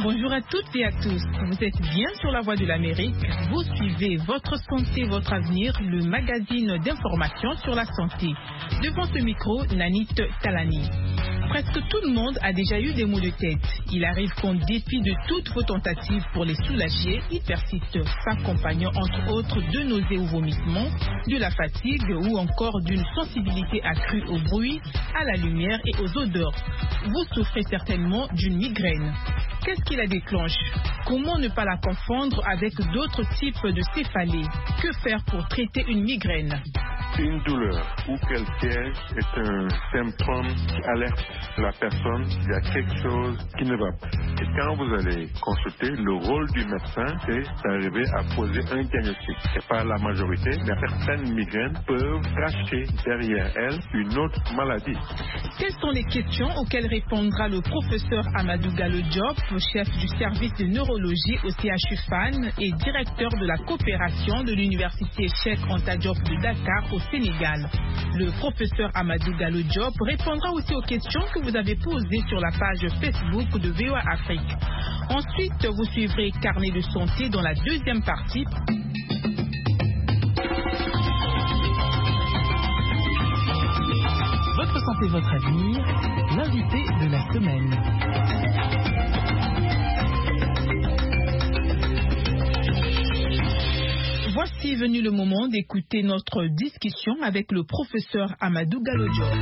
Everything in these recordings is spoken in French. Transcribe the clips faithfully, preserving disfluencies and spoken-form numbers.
Bonjour à toutes et à tous. Vous êtes bien sur la Voix de l'Amérique. Vous suivez Votre Santé, Votre Avenir, le magazine d'information sur la santé. Devant ce micro, Nanit Talani. Presque tout le monde a déjà eu des maux de tête. Il arrive qu'en dépit de toutes vos tentatives pour les soulager, ils persistent, s'accompagnant entre autres de nausées ou vomissements, de la fatigue ou encore d'une sensibilité accrue au bruit, à la lumière et aux odeurs. Vous souffrez certainement d'une migraine. Qu'est-ce qui la déclenche? Comment ne pas la confondre avec d'autres types de céphalées? Que faire pour traiter une migraine? Une douleur ou quel piège est un symptôme qui alerte la personne qu'il y a quelque chose qui ne va pas. Et quand vous allez consulter, le rôle du médecin, c'est d'arriver à poser un diagnostic. C'est pas la majorité, mais certaines migraines peuvent cacher derrière elles une autre maladie. Quelles sont les questions auxquelles répondra le professeur Amadou Gallo Diop, chef du service de neurologie au C H U F A N et directeur de la coopération de l'université Cheikh Anta Diop de Dakar au Sénégal. Le professeur Amadou Gallo Diop répondra aussi aux questions que vous avez posées sur la page Facebook de V O A Afrique. Ensuite, vous suivrez Carnet de santé dans la deuxième partie. Votre santé, votre avenir, l'invité de la semaine. Voici venu le moment d'écouter notre discussion avec le professeur Amadou Gallo Diop.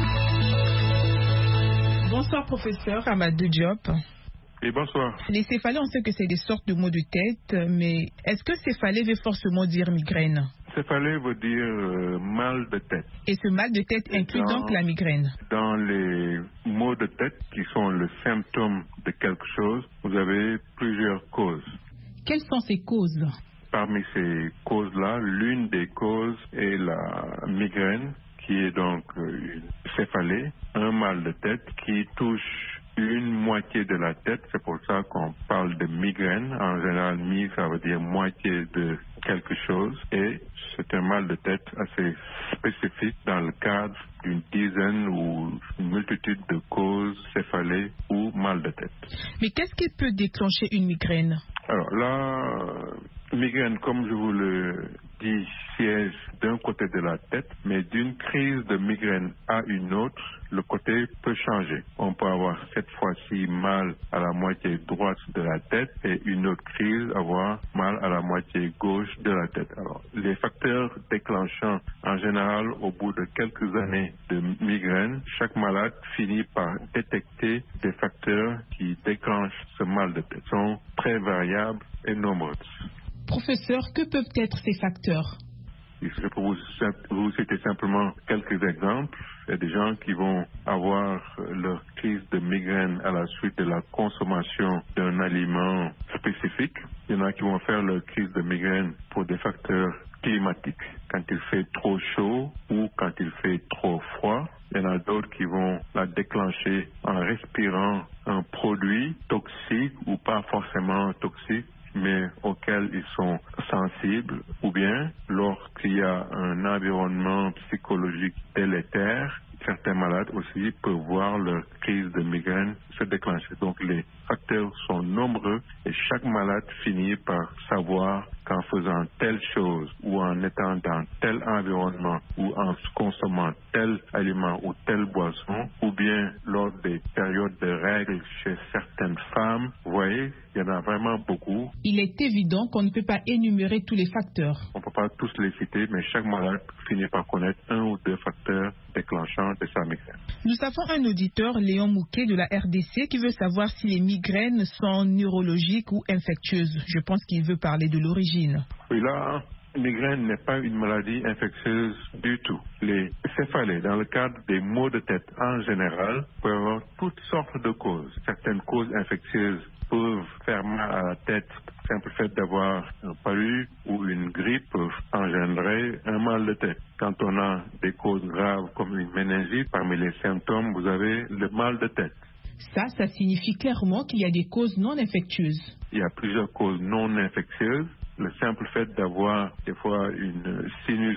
Bonsoir professeur Amadou Diop. Et bonsoir. Les céphalées, on sait que c'est des sortes de maux de tête, mais est-ce que céphalée veut forcément dire migraine? Céphalée veut dire euh, mal de tête. Et ce mal de tête inclut dans, donc la migraine? Dans les maux de tête qui sont le symptôme de quelque chose, vous avez plusieurs causes. Quelles sont ces causes? Parmi ces causes-là, l'une des causes est la migraine, qui est donc une céphalée, un mal de tête qui touche une moitié de la tête. C'est pour ça qu'on parle de migraine. En général, mi, ça veut dire moitié de quelque chose. Et c'est un mal de tête assez spécifique dans le cadre d'une dizaine ou une multitude de causes céphalées ou mal de tête. Mais qu'est-ce qui peut déclencher une migraine? Alors là, migraine, comme je vous le dis, siège d'un côté de la tête, mais d'une crise de migraine à une autre, le côté peut changer. On peut avoir cette fois-ci mal à la moitié droite de la tête et une autre crise avoir mal à la moitié gauche de la tête. Alors, les facteurs déclenchants, en général, au bout de quelques années de migraine, chaque malade finit par détecter des facteurs qui déclenchent ce mal de tête. Ils sont très variables et nombreux. Professeur, que peuvent être ces facteurs? Je peux vous, vous citer simplement quelques exemples. Il y a des gens qui vont avoir leur crise de migraine à la suite de la consommation d'un aliment spécifique. Il y en a qui vont faire leur crise de migraine pour des facteurs climatiques, quand il fait trop chaud ou quand il fait trop froid. Il y en a d'autres qui vont la déclencher en respirant un produit toxique ou pas forcément toxique, mais auxquels ils sont sensibles, ou bien lorsqu'il y a un environnement psychologique délétère, certains malades aussi peuvent voir leur crise de migraine se déclencher. Donc les facteurs sont nombreux et chaque malade finit par savoir qu'en faisant telle chose ou en étant dans tel environnement ou en consommant tel aliment ou telle boisson, ou bien lors des périodes de règles chez certaines femmes, vous voyez, il y en a vraiment beaucoup. Il est évident qu'on ne peut pas énumérer tous les facteurs. On ne peut pas tous les citer, mais chaque malade finit par connaître un ou deux facteurs déclenchants de sa migraine. Nous avons un auditeur, Léon Mouquet de la R D C, qui veut savoir si les migraines sont neurologiques ou infectieuses. Je pense qu'il veut parler de l'origine. Oui, là, migraine n'est pas une maladie infectieuse du tout. Les céphalées, dans le cadre des maux de tête en général, peuvent avoir toutes sortes de causes. Certaines causes infectieuses peuvent faire mal à la tête. Le simple fait d'avoir un palu ou une grippe peut engendrer un mal de tête. Quand on a des causes graves comme une méningite, parmi les symptômes, vous avez le mal de tête. Ça, ça signifie clairement qu'il y a des causes non infectieuses. Il y a plusieurs causes non infectieuses. Le simple fait d'avoir des fois une sinusite